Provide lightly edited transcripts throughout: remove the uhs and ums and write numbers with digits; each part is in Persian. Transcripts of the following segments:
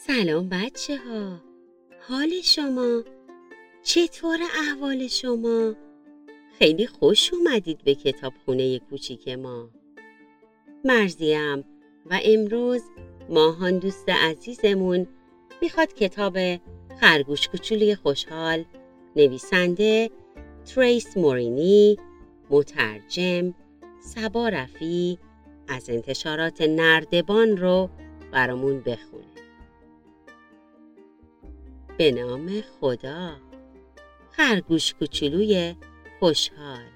سلام بچه ها، حال شما؟ چطور احوال شما؟ خیلی خوش اومدید به کتابخونه کوچیک ما. مرزیم و امروز ماهان دوست عزیزمون میخواد کتاب خرگوش کوچولوی خوشحال، نویسنده تریس مورینی، مترجم صبا رفیع، از انتشارات نردبان رو برامون بخونه. به نام خدا. خرگوش کوچولوی خوشحال.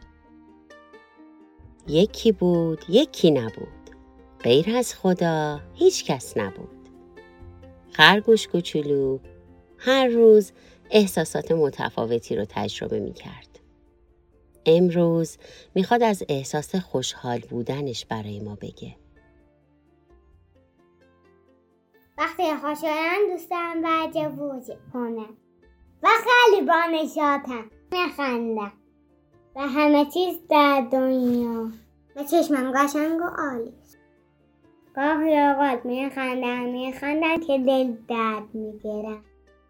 یکی بود یکی نبود، غیر از خدا هیچ کس نبود. خرگوش کوچولو هر روز احساسات متفاوتی رو تجربه می کرد. امروز میخواد از احساس خوشحال بودنش برای ما بگه. وقتی خوشحالم دوست دارم برجه وجود کنم و خیلی با نشاطم میخندم و همه چیز در دنیا و چشمم قشنگ و عالی. گاهی اوقات میخندم که دل درد میگیرم.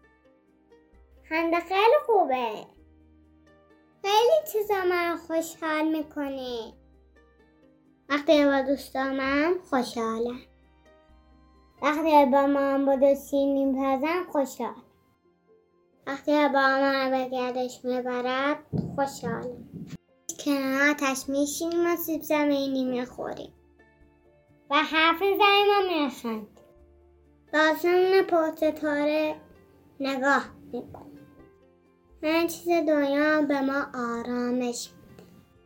خنده خیلی خوبه، خیلی چیزا من خوشحال میکنه. وقتی با دوستامم خوشحالم، وقتی با مامان با سینی میپزم خوشحال، وقتی با مامان به گردش میبرد خوشحالم. کنار آتش میشینیم و سیب زمینی میخوریم و حرف میزنیم و میخندیم. داستان پرستاره نگاه میکنیم. همه چیز دنیا به ما آرامش میده.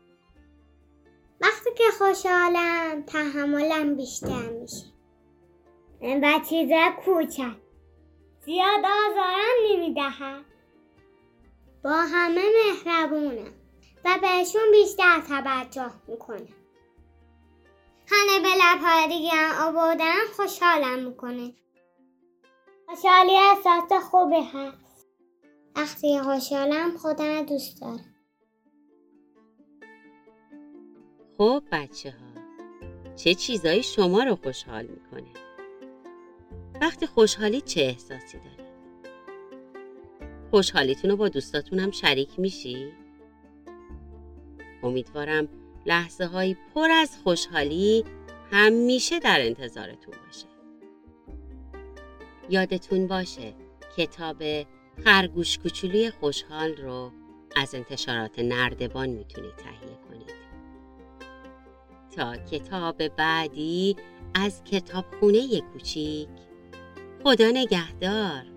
وقتی که خوشحالم تحملم بیشتر میشه و چیزا کوچک زیاد آزارم نمیدهد. با همه مهربونم و بهشون بیشتر توجه میکنم. خنده به لبهای دیگران آوردن خوشحالم میکنه. خوشحالی احساس خوبی هست. وقتی خوشحالم خودم دوست دارم. خب بچه ها، چه چیزایی شما رو خوشحال میکنه؟ وقتی خوشحالی چه احساسی دارید؟ خوشحالیتون رو با دوستاتون هم شریک میشی؟ امیدوارم لحظه هایی پر از خوشحالی همیشه در انتظارتون باشه. یادتون باشه کتاب خرگوش کوچولوی خوشحال رو از انتشارات نردبان میتونید تهیه کنید. تا کتاب بعدی از کتابخونه کوچیک، خدا نگهدار.